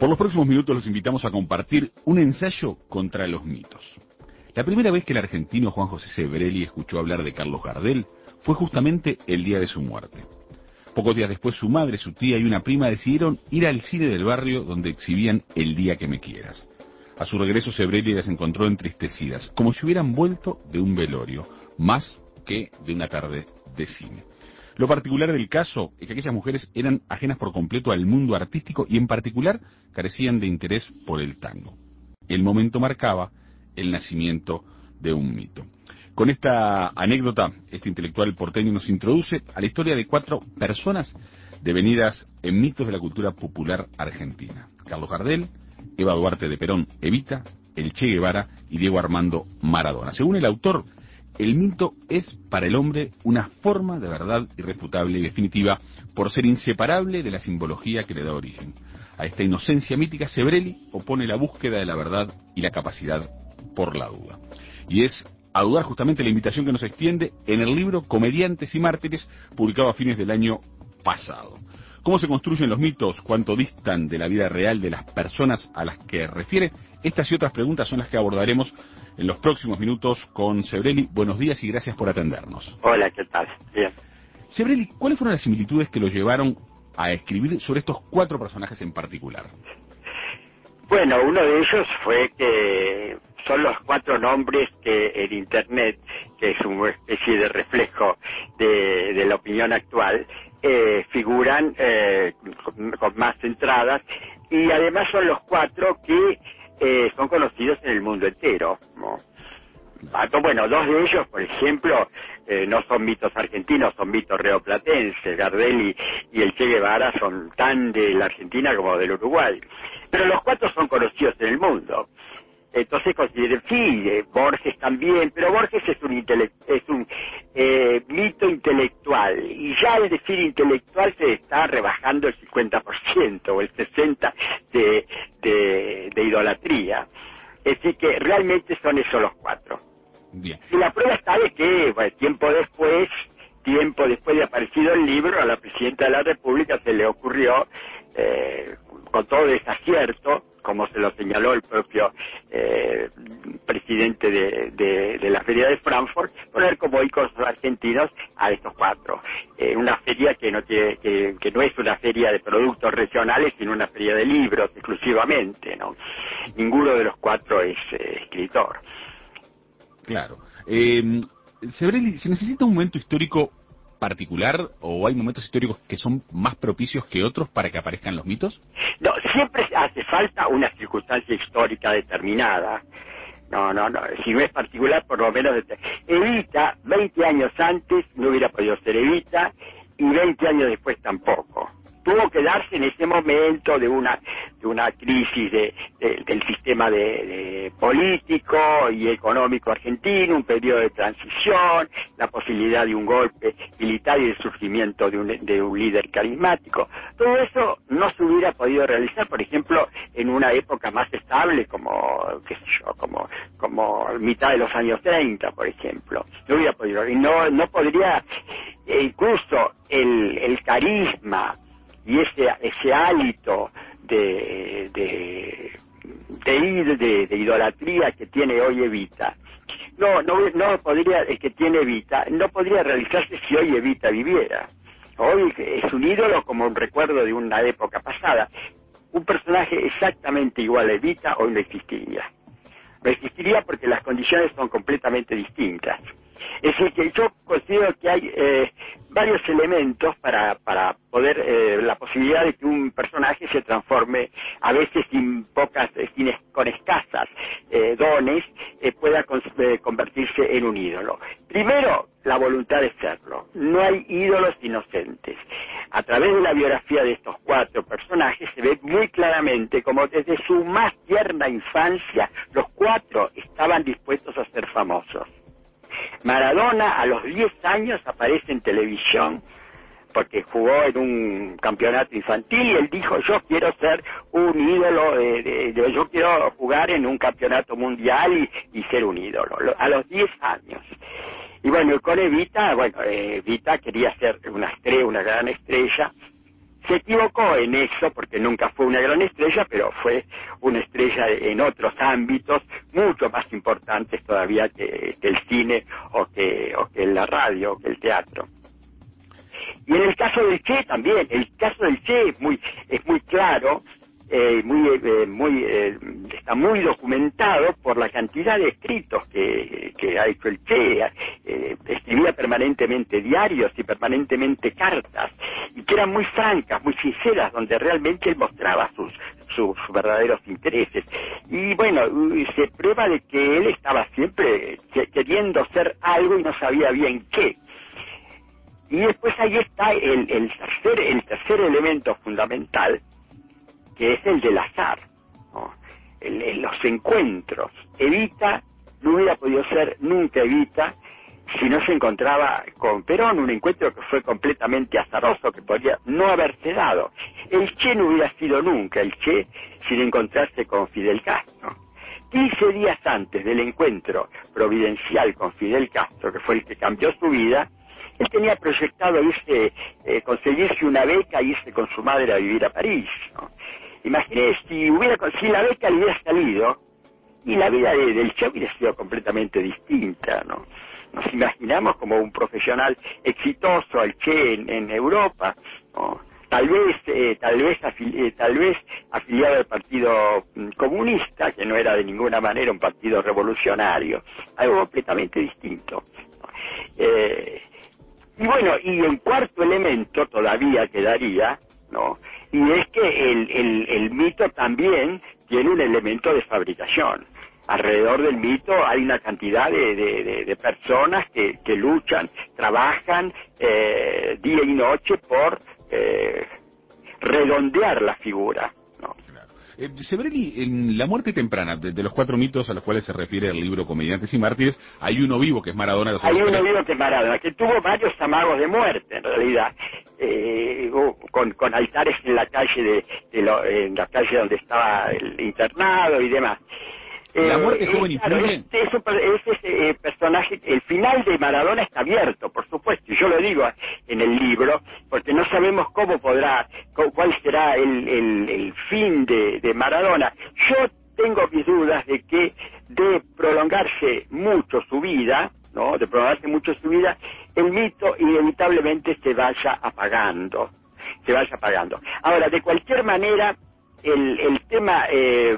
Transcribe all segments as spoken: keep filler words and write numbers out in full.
Por los próximos minutos los invitamos a compartir un ensayo contra los mitos. La primera vez que el argentino Juan José Sebrelli escuchó hablar de Carlos Gardel fue justamente el día de su muerte. Pocos días después su madre, su tía y una prima decidieron ir al cine del barrio donde exhibían El día que me quieras. A su regreso Sebrelli las encontró entristecidas, como si hubieran vuelto de un velorio, más que de una tarde de cine. Lo particular del caso es que aquellas mujeres eran ajenas por completo al mundo artístico y en particular carecían de interés por el tango. El momento marcaba el nacimiento de un mito. Con esta anécdota, este intelectual porteño nos introduce a la historia de cuatro personas devenidas en mitos de la cultura popular argentina. Carlos Gardel, Eva Duarte de Perón, Evita, el Che Guevara y Diego Armando Maradona. Según el autor, el mito es para el hombre una forma de verdad irrefutable y definitiva por ser inseparable de la simbología que le da origen. A esta inocencia mítica Sebrelli opone la búsqueda de la verdad y la capacidad por la duda. Y es a dudar justamente la invitación que nos extiende en el libro Comediantes y Mártires, publicado a fines del año pasado. ¿Cómo se construyen los mitos? ¿Cuánto distan de la vida real de las personas a las que refiere? Estas y otras preguntas son las que abordaremos en los próximos minutos con Sebrelli. Buenos días y gracias por atendernos. Hola, ¿qué tal? Bien. Sebrelli, ¿cuáles fueron las similitudes que lo llevaron a escribir sobre estos cuatro personajes en particular? Bueno, uno de ellos fue que son los cuatro nombres que en Internet, que es una especie de reflejo de, de la opinión actual, eh, figuran eh, con, con más entradas, y además son los cuatro que eh, son conocidos en el mundo entero, ¿no? Bueno, dos de ellos, por ejemplo, eh, no son mitos argentinos, son mitos rioplatenses. Gardel y, y el Che Guevara son tan de la Argentina como del Uruguay. Pero los cuatro son conocidos en el mundo. Entonces consideren, sí, eh, Borges también, pero Borges es un, intele es un eh, mito intelectual, y ya al decir intelectual se está rebajando el cincuenta por ciento o el sesenta por ciento de, de, de idolatría. Es decir, que realmente son esos los cuatro. Bien. Y la prueba está de que, bueno, tiempo después, tiempo después de aparecido el libro, a la Presidenta de la República se le ocurrió, eh, con todo desacierto, como se lo señaló el propio eh, presidente de, de, de la Feria de Frankfurt, poner como iconos argentinos a estos cuatro. Eh, una feria que no, tiene, que, que no es una feria de productos regionales, sino una feria de libros exclusivamente, ¿no? Ninguno de los cuatro es eh, escritor. Claro. Eh, Sebrelli, ¿se necesita un momento histórico particular o hay momentos históricos que son más propicios que otros para que aparezcan los mitos? No, siempre hace falta una circunstancia histórica determinada. No, no, no, si no es particular, por lo menos... Evita, veinte años antes, no hubiera podido ser Evita, y veinte años después tampoco. Tuvo que darse en ese momento de una de una crisis de, de, del sistema de, de político y económico argentino, un periodo de transición, la posibilidad de un golpe militar y el surgimiento de un, de un líder carismático. Todo eso no se hubiera podido realizar, por ejemplo, en una época más estable como, qué sé yo, como, como mitad de los años treinta, por ejemplo. No hubiera podido, y no, no podría, e incluso el, el carisma y ese ese hálito de de de, de de idolatría que tiene hoy Evita, no no no podría, el que tiene Evita no podría realizarse si hoy Evita viviera. Hoy es un ídolo como un recuerdo de una época pasada. Un personaje exactamente igual a Evita hoy no existiría. No existiría porque las condiciones son completamente distintas. Es decir, que yo considero que hay eh, varios elementos para, para poder, eh, la posibilidad de que un personaje se transforme, a veces sin pocas, sin, con escasas eh, dones, eh, pueda con, eh, convertirse en un ídolo. Primero, la voluntad de serlo. No hay ídolos inocentes. A través de la biografía de estos cuatro personajes se ve muy claramente como desde su más tierna infancia los cuatro estaban dispuestos a ser famosos. Maradona a los diez años aparece en televisión porque jugó en un campeonato infantil y él dijo, yo quiero ser un ídolo, de, de, de, yo quiero jugar en un campeonato mundial y, y ser un ídolo, a los diez años. Y bueno, con Evita, bueno, Evita quería ser una estrella, una gran estrella, Se equivocó en eso porque nunca fue una gran estrella, pero fue una estrella en otros ámbitos mucho más importantes todavía que, que el cine o que, o que la radio o que el teatro. Y en el caso del Che también, el caso del Che es muy, es muy claro, eh, muy, eh, muy, eh, está muy documentado por la cantidad de escritos que, que ha hecho el Che. Eh, escribía permanentemente diarios y permanentemente cartas, y que eran muy francas, muy sinceras, donde realmente él mostraba sus, sus verdaderos intereses. Y bueno, se prueba de que él estaba siempre queriendo ser algo y no sabía bien qué. Y después ahí está el, el tercer el tercer elemento fundamental, que es el del azar, ¿no? El, el, los encuentros. Evita no hubiera podido ser nunca Evita si no se encontraba con Perón, un encuentro que fue completamente azaroso, que podría no haberse dado. El Che no hubiera sido nunca el Che sin encontrarse con Fidel Castro. quince días antes del encuentro providencial con Fidel Castro, que fue el que cambió su vida, él tenía proyectado irse, eh, conseguirse una beca e irse con su madre a vivir a París, ¿no? Imaginé si hubiera, si la beca le hubiera salido, y la vida de, del Che hubiera sido completamente distinta, ¿no? Nos imaginamos como un profesional exitoso al Che en, en Europa, ¿no? Tal vez, eh, tal vez, afili eh, tal vez afiliado al Partido Comunista, que no era de ninguna manera un partido revolucionario, algo completamente distinto, ¿no? Eh, Y bueno, y el cuarto elemento todavía quedaría, ¿no? Y es que el, el, el mito también tiene un elemento de fabricación. Alrededor del mito hay una cantidad de, de, de, de personas que, que luchan, trabajan eh, día y noche por eh, redondear la figura, ¿no? Eh, Sebrelli, en la muerte temprana, de, de los cuatro mitos a los cuales se refiere el libro Comediantes y Mártires, hay uno vivo que es Maradona. Los hay uno tres... vivo que es Maradona, que tuvo varios amagos de muerte, en realidad, eh, con, con altares en la calle de, de lo, en la calle donde estaba el internado y demás. La Eh, muerte joven eh, claro, influye. Ese es, es, es, eh, personaje, el final de Maradona está abierto, por supuesto, y yo lo digo en el libro, porque no sabemos cómo podrá, cuál será el, el, el fin de, de Maradona. Yo tengo mis dudas de que de prolongarse mucho su vida, ¿no? De prolongarse mucho su vida, el mito inevitablemente se vaya apagando, se vaya apagando. Ahora, de cualquier manera, el, el tema eh,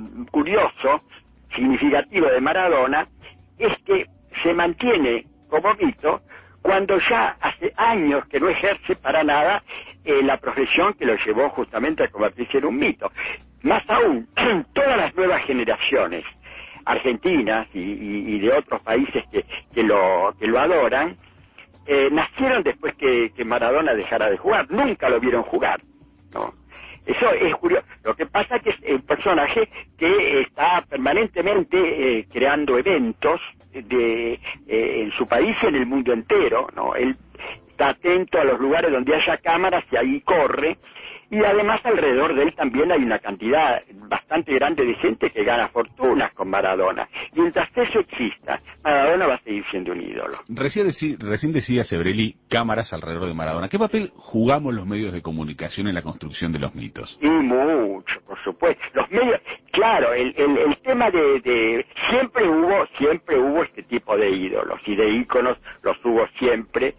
curioso, significativo de Maradona, es que se mantiene como mito cuando ya hace años que no ejerce para nada eh, la profesión que lo llevó justamente a convertirse en un mito. Más aún, todas las nuevas generaciones argentinas y, y, y de otros países que, que, lo, que lo adoran, eh, nacieron después que, que Maradona dejara de jugar, nunca lo vieron jugar, ¿no? Eso es curioso. Lo que pasa es que es un personaje que está permanentemente eh, creando eventos de, eh, en su país y en el mundo entero, ¿no? Él está atento a los lugares donde haya cámaras y ahí corre. Y además alrededor de él también hay una cantidad bastante grande de gente que gana fortunas con Maradona. Mientras eso exista, Maradona va a seguir siendo un ídolo. Recién, decí, recién decía Sebrelli, cámaras alrededor de Maradona. ¿Qué papel jugamos los medios de comunicación en la construcción de los mitos? Y mucho, por supuesto. Los medios, claro, el, el, el tema de, de... Siempre hubo, siempre hubo este tipo de ídolos y de íconos, los hubo siempre.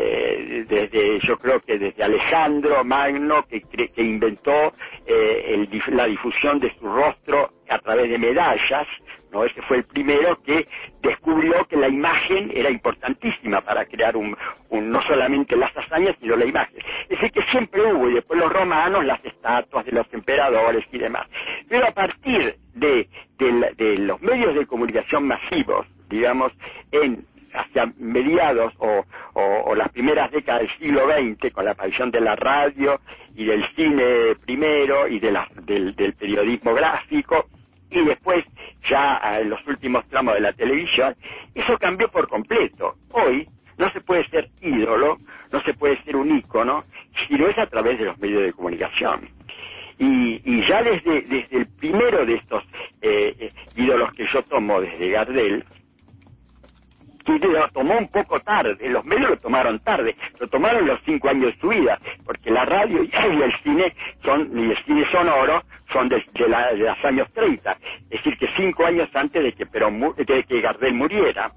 Eh, desde yo creo que desde Alejandro Magno que, que inventó eh, el, la difusión de su rostro a través de medallas, ¿no? Ese fue el primero que descubrió que la imagen era importantísima para crear un, un no solamente las hazañas sino la imagen. Es decir que siempre hubo, y después los romanos, las estatuas de los emperadores y demás. Pero a partir de, de, de los medios de comunicación masivos, digamos, en hacia mediados o, o, o las primeras décadas del siglo veinte, con la aparición de la radio y del cine primero y de la, del, del periodismo gráfico, y después ya en los últimos tramos de la televisión, eso cambió por completo. Hoy no se puede ser ídolo, no se puede ser un ícono, si no es a través de los medios de comunicación. Y, y ya desde, desde el primero de estos eh, ídolos que yo tomo, desde Gardel, y lo tomó un poco tarde, los medios lo tomaron tarde, lo tomaron los cinco años de su vida, porque la radio y el cine son, y el cine sonoro son de, de, la, de los años treinta, es decir, que cinco años antes de que, Perón, de que Gardel muriera.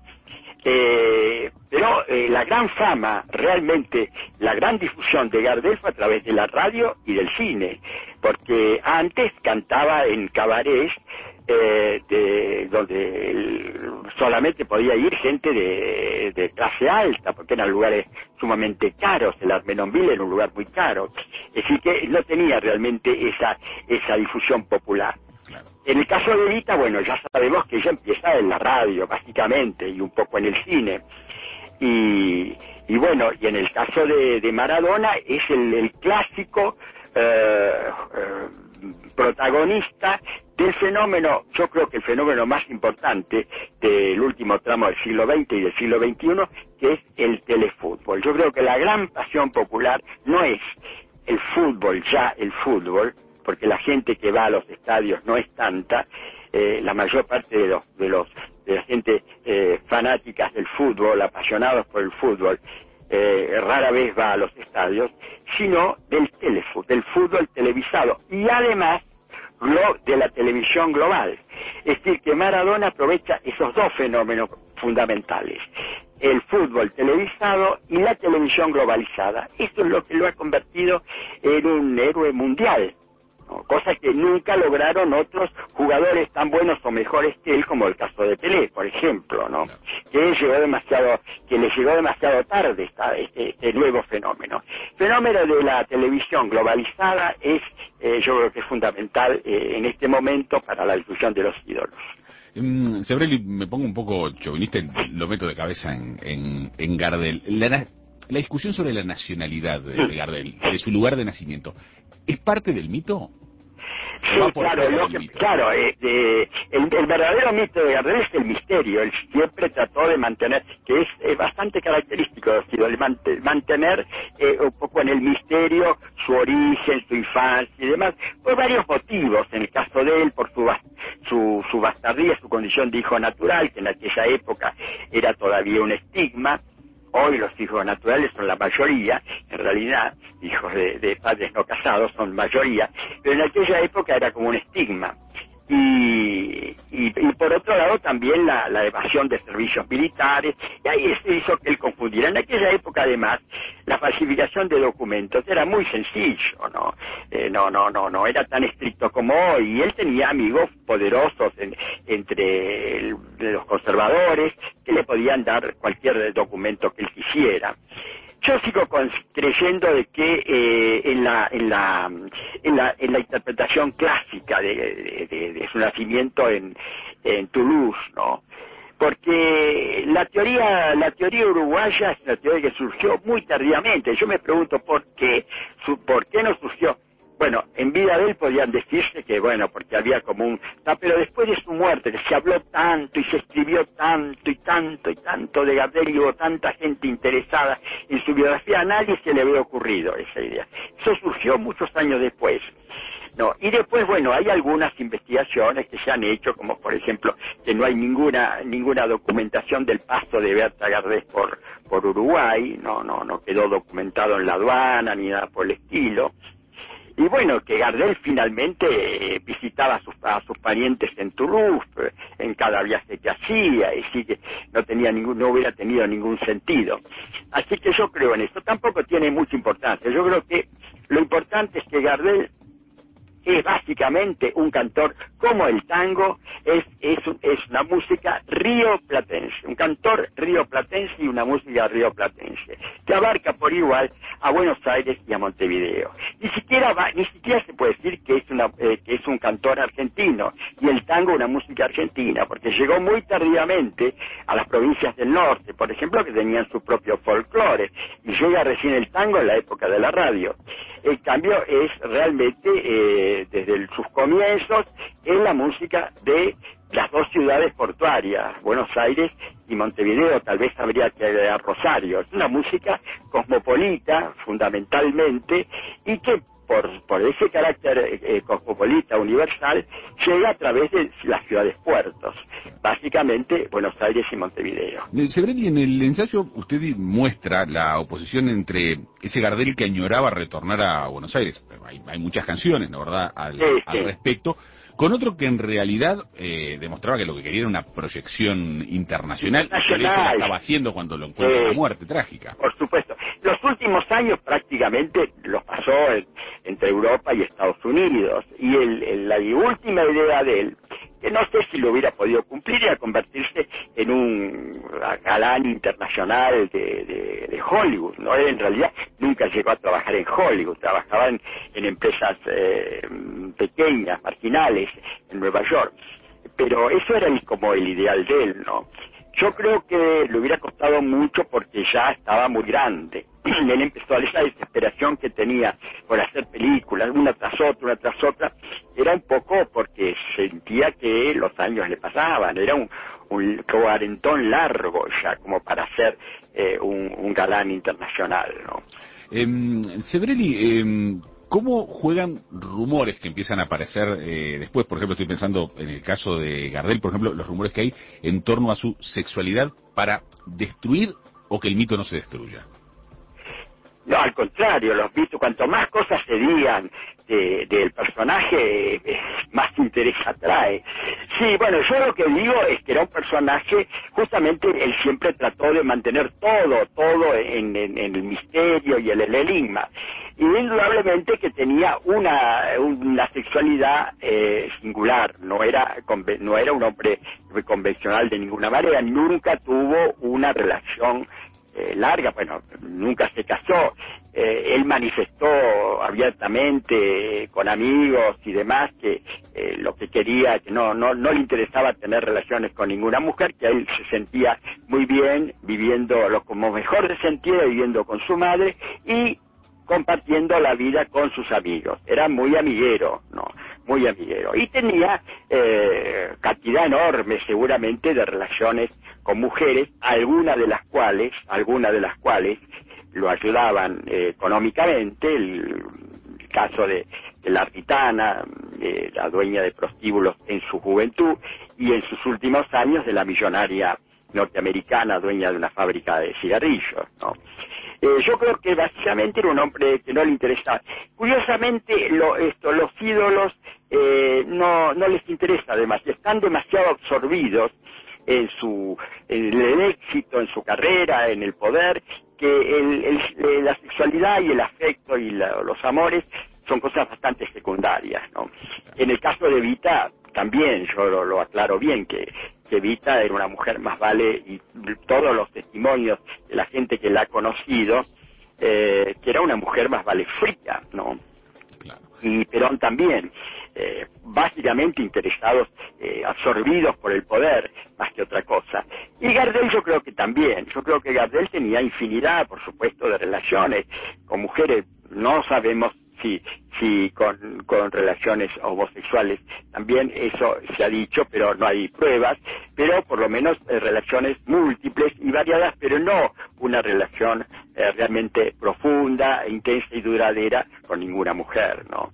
Eh, pero eh, la gran fama, realmente la gran difusión de Gardel fue a través de la radio y del cine, porque antes cantaba en cabarets eh, de, donde el, solamente podía ir gente de, de clase alta, porque eran lugares sumamente caros. El Armenonville era un lugar muy caro, es decir que no tenía realmente esa esa difusión popular. En el caso de Evita, bueno, ya sabemos que ella empieza en la radio, básicamente, y un poco en el cine. Y, y bueno, y en el caso de, de Maradona, es el, el clásico eh, eh, protagonista del fenómeno, yo creo que el fenómeno más importante del último tramo del siglo veinte y del siglo veintiuno, que es el telefútbol. Yo creo que la gran pasión popular no es el fútbol, ya el fútbol, porque la gente que va a los estadios no es tanta, eh, la mayor parte de los de los de la gente eh, fanáticas del fútbol, apasionados por el fútbol, eh, rara vez va a los estadios, sino del telefútbol, del fútbol televisado, y además lo de la televisión global. Es decir, que Maradona aprovecha esos dos fenómenos fundamentales: el fútbol televisado y la televisión globalizada. Esto es lo que lo ha convertido en un héroe mundial, ¿no? Cosa que nunca lograron otros jugadores tan buenos o mejores que él, como el caso de Pelé, por ejemplo, ¿no? Claro. Que llegó demasiado, que le llegó demasiado tarde esta, este, este nuevo fenómeno. El fenómeno de la televisión globalizada es, eh, yo creo que es fundamental eh, en este momento para la difusión de los ídolos. Um, Sebrelli, me pongo un poco chauvinista y lo meto de cabeza en, en, en Gardel. La, la discusión sobre la nacionalidad de, de Gardel, de su lugar de nacimiento, ¿es parte del mito? Sí, claro, lo que, claro eh, eh, el, el verdadero mito de Gardel es el misterio. Él siempre trató de mantener, que es, es bastante característico de Sido, el mantener eh, un poco en el misterio su origen, su infancia y demás, por varios motivos. En el caso de él, por su, su, su bastardía, su condición de hijo natural, que en aquella época era todavía un estigma. Hoy los hijos naturales son la mayoría, en realidad, hijos de, de padres no casados son mayoría, pero en aquella época era como un estigma. Y, y, y por otro lado también la, la evasión de servicios militares, y ahí se hizo que él confundiera. En aquella época además la falsificación de documentos era muy sencillo, no eh, no no no no era tan estricto como hoy, y él tenía amigos poderosos en, entre el, de los conservadores que le podían dar cualquier documento que él quisiera. Yo sigo con, creyendo de que eh, en, la, en, la, en, la, en la interpretación clásica de, de, de, de su nacimiento en, en Toulouse, ¿no? Porque la teoría, la teoría uruguaya es una teoría que surgió muy tardíamente. Yo me pregunto por qué, su, por qué no surgió. Bueno, en vida de él podían decirse que, bueno, porque había como un... No, pero después de su muerte, que se habló tanto y se escribió tanto y tanto y tanto de Gardel, y hubo tanta gente interesada en su biografía, a nadie se le había ocurrido esa idea. Eso surgió muchos años después. No, y después, bueno, hay algunas investigaciones que se han hecho, como por ejemplo, que no hay ninguna ninguna documentación del paso de Berta Gardel por, por Uruguay, no, no, no quedó documentado en la aduana ni nada por el estilo. Y bueno, que Gardel finalmente eh, visitaba a sus, a sus parientes en Toulouse, eh, en cada viaje que hacía, y sí que no tenía ningún, no hubiera tenido ningún sentido. Así que yo creo en esto. Tampoco tiene mucha importancia. Yo creo que lo importante es que Gardel es básicamente un cantor como el tango, es, es, es una música rioplatense, un cantor rioplatense y una música rioplatense, que abarca por igual a Buenos Aires y a Montevideo. Ni siquiera va, ni siquiera se puede decir que es una, eh, que es un cantor argentino, y el tango una música argentina, porque llegó muy tardíamente a las provincias del norte, por ejemplo, que tenían su propio folclore, y llega recién el tango en la época de la radio. El cambio es realmente, eh, desde el, sus comienzos, en la música de las dos ciudades portuarias, Buenos Aires y Montevideo. Tal vez habría que agregar Rosario. Es una música cosmopolita, fundamentalmente, y que por, por ese carácter eh, cosmopolita universal, llega a través de las ciudades puertos, básicamente Buenos Aires y Montevideo. Sebrelli, en el ensayo usted muestra la oposición entre ese Gardel que añoraba retornar a Buenos Aires, hay, hay muchas canciones, ¿no, verdad?, al, sí, sí. al respecto, con otro que en realidad eh, demostraba que lo que quería era una proyección internacional, internacional. que de hecho la estaba haciendo cuando lo encuentra en eh, la muerte trágica. Por supuesto. Los últimos años prácticamente los pasó en, entre Europa y Estados Unidos, y el, el, la última idea de él, que no sé si lo hubiera podido cumplir, era convertirse en un galán internacional de, de, de Hollywood, ¿no? Él en realidad nunca llegó a trabajar en Hollywood, trabajaba en, en empresas eh, pequeñas, marginales, en Nueva York, pero eso era el, como el ideal de él, ¿no? Yo creo que le hubiera costado mucho porque ya estaba muy grande. Él empezó a esa desesperación que tenía por hacer películas, una tras otra, una tras otra, era un poco porque sentía que los años le pasaban, era un, un cuarentón largo ya como para ser eh, un, un galán internacional, ¿no? Eh, Sebrelli, eh, ¿cómo juegan rumores que empiezan a aparecer eh, después? Por ejemplo, estoy pensando en el caso de Gardel, por ejemplo, los rumores que hay en torno a su sexualidad para destruir o que el mito no se destruya. No, al contrario, los mitos, cuanto más cosas se digan de, del personaje, eh, más interés atrae. Sí, bueno, yo lo que digo es que era un personaje, justamente él siempre trató de mantener todo, todo en, en, en el misterio y en el enigma. Y indudablemente que tenía una, una sexualidad eh, singular, no era, no era un hombre convencional de ninguna manera, nunca tuvo una relación Eh, larga, bueno, nunca se casó, eh, él manifestó abiertamente eh, con amigos y demás que eh, lo que quería, que no, no, no le interesaba tener relaciones con ninguna mujer, que él se sentía muy bien viviendo lo como mejor se sentía viviendo con su madre y compartiendo la vida con sus amigos. Era muy amiguero, ¿no? Muy amiguero. Y tenía eh, cantidad enorme, seguramente, de relaciones con mujeres, algunas de las cuales, algunas de las cuales lo ayudaban eh, económicamente. El, el caso de, de la gitana, eh, la dueña de prostíbulos en su juventud, y en sus últimos años de la millonaria norteamericana, dueña de una fábrica de cigarrillos, ¿no? Eh, yo creo que básicamente era un hombre que no le interesaba. Curiosamente, lo, esto, los ídolos eh, no, no les interesa demasiado, están demasiado absorbidos en su en el éxito, en su carrera, en el poder, que el, el, la sexualidad y el afecto y la, los amores son cosas bastante secundarias, ¿no? En el caso de Evita, también yo lo, lo aclaro bien, que, que Evita era una mujer más vale, y todos los testimonios de la gente que la ha conocido, eh, que era una mujer más vale fría, ¿no? Claro. Y Perón también, eh, básicamente interesados, eh, absorbidos por el poder, más que otra cosa. Y Gardel yo creo que también, yo creo que Gardel tenía infinidad, por supuesto, de relaciones con mujeres, no sabemos si si con, con relaciones homosexuales, también eso se ha dicho, pero no hay pruebas, pero por lo menos eh, relaciones múltiples y variadas, pero no una relación eh, realmente profunda, intensa y duradera con ninguna mujer, ¿no?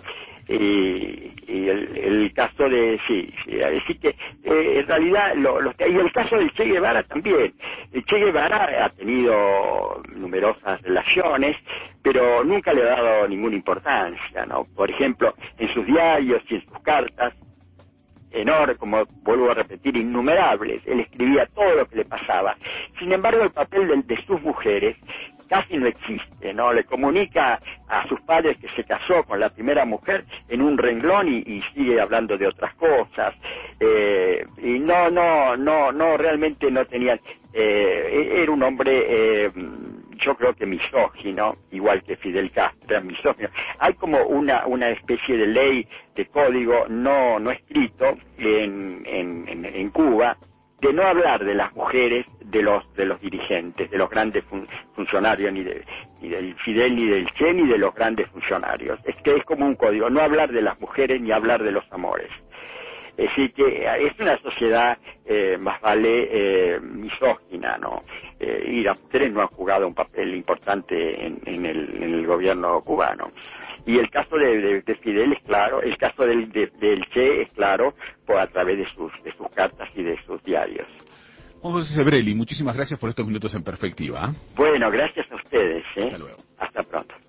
Y, y el, el caso de, sí, sí así que eh, en realidad, lo, lo, y el caso del Che Guevara también. El Che Guevara ha tenido numerosas relaciones, pero nunca le ha dado ninguna importancia, ¿no? Por ejemplo, en sus diarios y en sus cartas, enormes, como vuelvo a repetir, innumerables, él escribía todo lo que le pasaba. Sin embargo, el papel de, de sus mujeres casi no existe, ¿no? Le comunica a sus padres que se casó con la primera mujer en un renglón y, y sigue hablando de otras cosas, eh, y no, no, no, no, realmente no tenían, eh, era un hombre, eh, yo creo que misógino, igual que Fidel Castro, era misógino. Hay como una, una especie de ley, de código no, no escrito en, en, en, en Cuba, de no hablar de las mujeres de los de los dirigentes, de los grandes fun funcionarios, ni, de, ni del Fidel, ni del Che, ni de los grandes funcionarios. Es que es como un código, no hablar de las mujeres ni hablar de los amores. Así que es una sociedad eh, más vale eh, misógina, ¿no? Eh, y las mujeres no han jugado un papel importante en, en, el, en el gobierno cubano. Y el caso de, de, de Fidel es claro, el caso del, de, del Che es claro por a través de sus, de sus cartas y de sus diarios. Juan José Sebrelli, muchísimas gracias por estos minutos en perspectiva. ¿eh? Bueno, gracias a ustedes. ¿eh? Hasta luego. Hasta pronto.